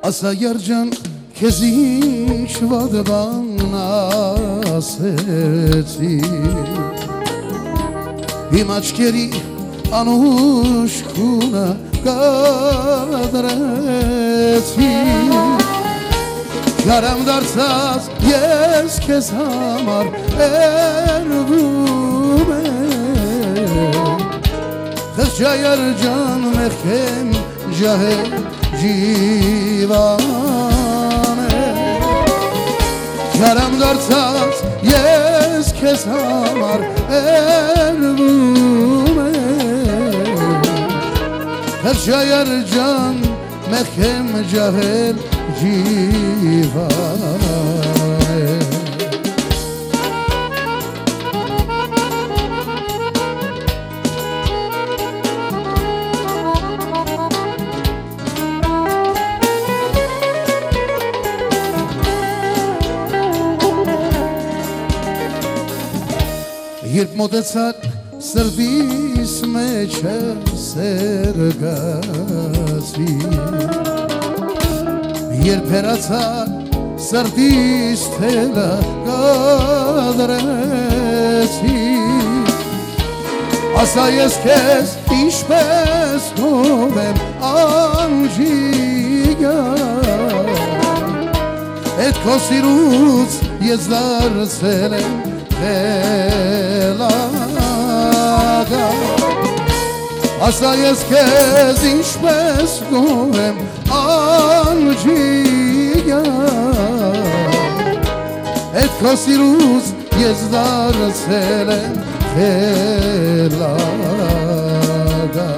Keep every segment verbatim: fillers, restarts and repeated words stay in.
Asa yarcan keziş vad bana seci Imačkeri anuškuna kadreci Karam darsaz yes kesamar erbume Kızca yarcan mehkem jahe jivane Karam darsaz yes kesamar erbume Kızca yarcan mehkem jahe jivane Երբ մոտեցար սրտիս մեջը սերգացի Երբ հեռացար սրտիս թելը կադրեցի Ասա ես քեզ ինչպես գովեմ անջիգա Էդ քո սիրուց ես դարձել եմ Հելագա Ասա ես քեզ ինչպես գովեմ անջիգա Էդ քո սիրուց ես դարձել եմ Հելագա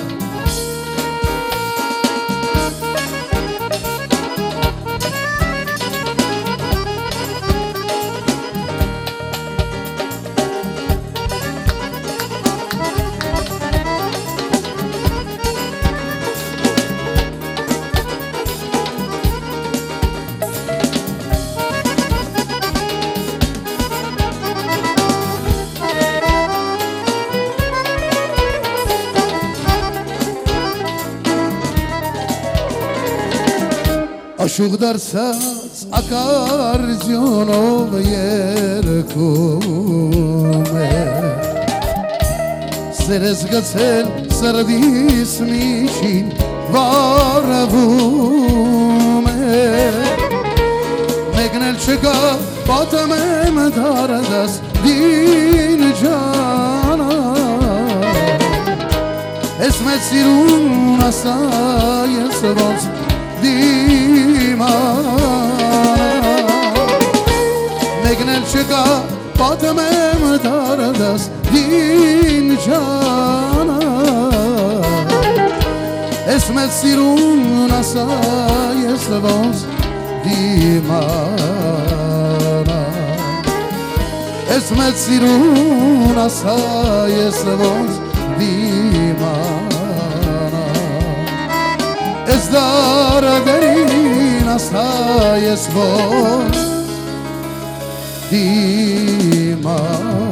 Աշուղ դարձած ակարդիոնով երգում է Սերես գցել սրդիս միջին վարվում է Մեկն էլ չկա պատեմ եմ դարդաս դին ջանա Ես մեծ սիրուն ասա ես ոնց Մեկն էլ չկա պատեմ եմ դարդաս դին ջանա Ես մեծ սիրուն ասա ես ոնց դիմանա Ես մեծ սիրուն ասա ես ոնց դիմանա Ես դարդերին ասա ես ոնց դիմանա